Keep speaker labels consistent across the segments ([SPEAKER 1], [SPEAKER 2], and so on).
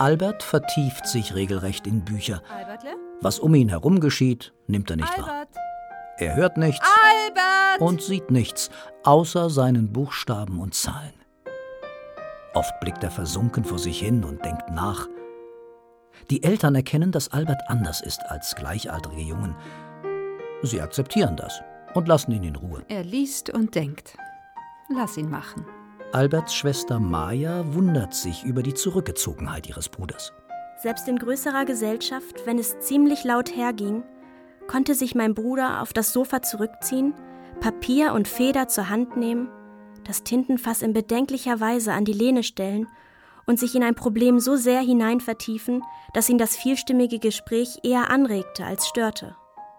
[SPEAKER 1] Albert vertieft sich regelrecht in Bücher.
[SPEAKER 2] Albertle?
[SPEAKER 1] Was um ihn herum geschieht, nimmt er nicht wahr. Er hört nichts und sieht nichts, außer seinen Buchstaben und Zahlen. Oft blickt er versunken vor sich hin und denkt nach. Die Eltern erkennen, dass Albert anders ist als gleichaltrige Jungen. Sie akzeptieren das und lassen ihn in Ruhe.
[SPEAKER 2] Er liest und denkt. Lass ihn machen.
[SPEAKER 1] Alberts Schwester Maja wundert sich über die Zurückgezogenheit ihres Bruders.
[SPEAKER 3] Selbst in größerer Gesellschaft, wenn es ziemlich laut herging, konnte sich mein Bruder auf das Sofa zurückziehen, Papier und Feder zur Hand nehmen, das Tintenfass in bedenklicher Weise an die Lehne stellen und sich in ein Problem so sehr hinein vertiefen, dass ihn das vielstimmige Gespräch eher anregte als störte.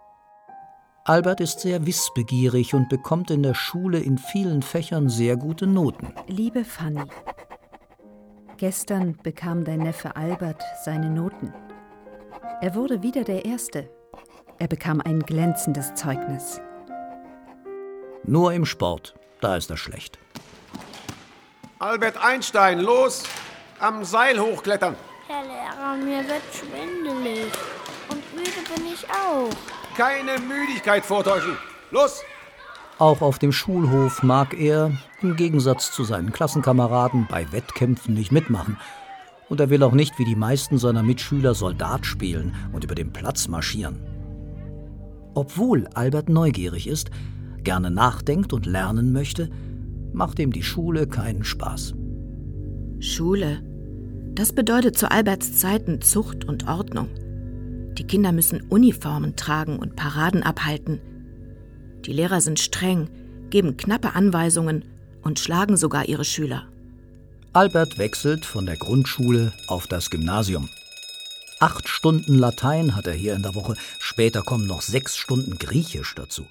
[SPEAKER 1] Albert ist sehr wissbegierig und bekommt in der Schule in vielen Fächern sehr gute Noten.
[SPEAKER 2] Liebe Fanny, gestern bekam dein Neffe Albert seine Noten. Er wurde wieder der Erste. Er bekam ein glänzendes Zeugnis.
[SPEAKER 1] Nur im Sport, da ist er schlecht.
[SPEAKER 4] Albert Einstein, los! Am Seil hochklettern!
[SPEAKER 5] Herr Lehrer, mir wird schwindelig. Und müde bin ich auch.
[SPEAKER 4] Keine Müdigkeit vortäuschen! Los!
[SPEAKER 1] Auch auf dem Schulhof mag er, im Gegensatz zu seinen Klassenkameraden, bei Wettkämpfen nicht mitmachen. Und er will auch nicht wie die meisten seiner Mitschüler Soldat spielen und über den Platz marschieren. Obwohl Albert neugierig ist, gerne nachdenkt und lernen möchte, macht ihm die Schule keinen Spaß.
[SPEAKER 6] Schule, das bedeutet zu Alberts Zeiten Zucht und Ordnung. Die Kinder müssen Uniformen tragen und Paraden abhalten. Die Lehrer sind streng, geben knappe Anweisungen und schlagen sogar ihre Schüler.
[SPEAKER 1] Albert wechselt von der Grundschule auf das Gymnasium. 8 Stunden Latein hat er hier in der Woche, später kommen noch 6 Stunden Griechisch dazu.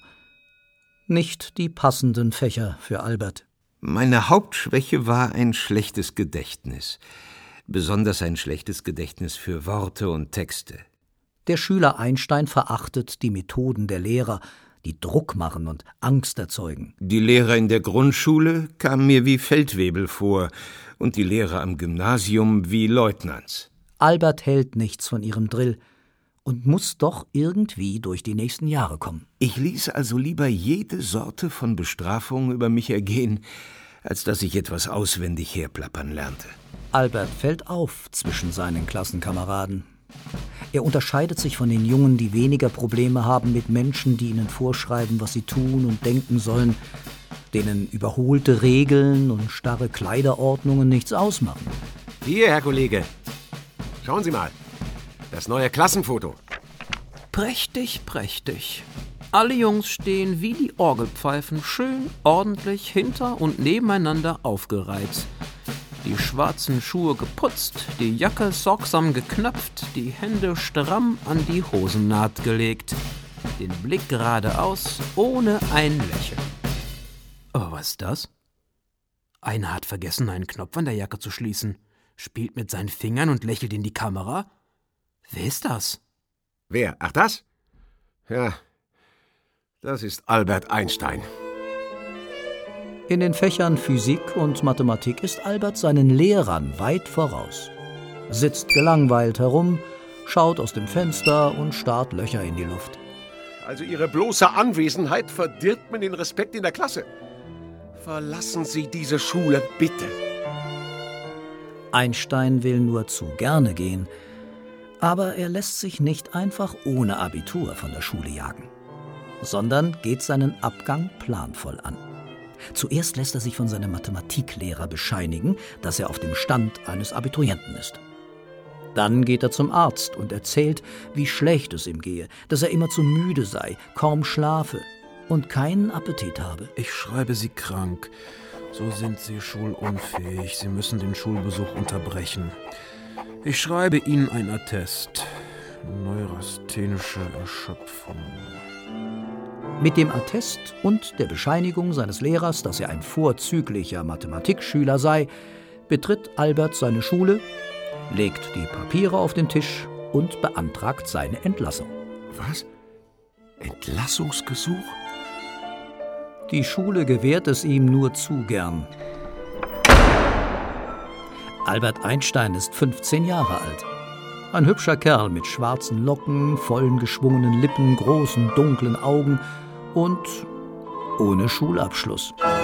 [SPEAKER 1] Nicht die passenden Fächer für Albert.
[SPEAKER 7] Meine Hauptschwäche war ein schlechtes Gedächtnis. Besonders ein schlechtes Gedächtnis für Worte und Texte.
[SPEAKER 1] Der Schüler Einstein verachtet die Methoden der Lehrer, die Druck machen und Angst erzeugen.
[SPEAKER 7] Die Lehrer in der Grundschule kamen mir wie Feldwebel vor und die Lehrer am Gymnasium wie Leutnants.
[SPEAKER 1] Albert hält nichts von ihrem Drill und muss doch irgendwie durch die nächsten Jahre kommen.
[SPEAKER 7] Ich ließ also lieber jede Sorte von Bestrafung über mich ergehen, als dass ich etwas auswendig herplappern lernte.
[SPEAKER 1] Albert fällt auf zwischen seinen Klassenkameraden. Er unterscheidet sich von den Jungen, die weniger Probleme haben mit Menschen, die ihnen vorschreiben, was sie tun und denken sollen, denen überholte Regeln und starre Kleiderordnungen nichts ausmachen.
[SPEAKER 4] Hier, Herr Kollege. Schauen Sie mal. Das neue Klassenfoto.
[SPEAKER 8] Prächtig, prächtig. Alle Jungs stehen wie die Orgelpfeifen schön ordentlich hinter und nebeneinander aufgereiht. Die schwarzen Schuhe geputzt, die Jacke sorgsam geknöpft, die Hände stramm an die Hosennaht gelegt. Den Blick geradeaus, ohne ein Lächeln. Oh, was ist das? Einer hat vergessen, einen Knopf an der Jacke zu schließen, spielt mit seinen Fingern und lächelt in die Kamera. Wer ist das?
[SPEAKER 4] Wer? Ach, das? Ja, das ist Albert Einstein.
[SPEAKER 1] In den Fächern Physik und Mathematik ist Albert seinen Lehrern weit voraus. Sitzt gelangweilt herum, schaut aus dem Fenster und starrt Löcher in die Luft.
[SPEAKER 4] Also Ihre bloße Anwesenheit verdirbt mir den Respekt in der Klasse. Verlassen Sie diese Schule, bitte.
[SPEAKER 1] Einstein will nur zu gerne gehen, aber er lässt sich nicht einfach ohne Abitur von der Schule jagen, sondern geht seinen Abgang planvoll an. Zuerst lässt er sich von seinem Mathematiklehrer bescheinigen, dass er auf dem Stand eines Abiturienten ist. Dann geht er zum Arzt und erzählt, wie schlecht es ihm gehe, dass er immer zu müde sei, kaum schlafe und keinen Appetit habe.
[SPEAKER 8] Ich schreibe Sie krank. So sind Sie schulunfähig. Sie müssen den Schulbesuch unterbrechen. Ich schreibe Ihnen ein Attest. Neurasthenische Erschöpfung.
[SPEAKER 1] Mit dem Attest und der Bescheinigung seines Lehrers, dass er ein vorzüglicher Mathematikschüler sei, betritt Albert seine Schule, legt die Papiere auf den Tisch und beantragt seine Entlassung.
[SPEAKER 4] Was? Entlassungsgesuch?
[SPEAKER 1] Die Schule gewährt es ihm nur zu gern. Albert Einstein ist 15 Jahre alt. Ein hübscher Kerl mit schwarzen Locken, vollen geschwungenen Lippen, großen dunklen Augen und ohne Schulabschluss.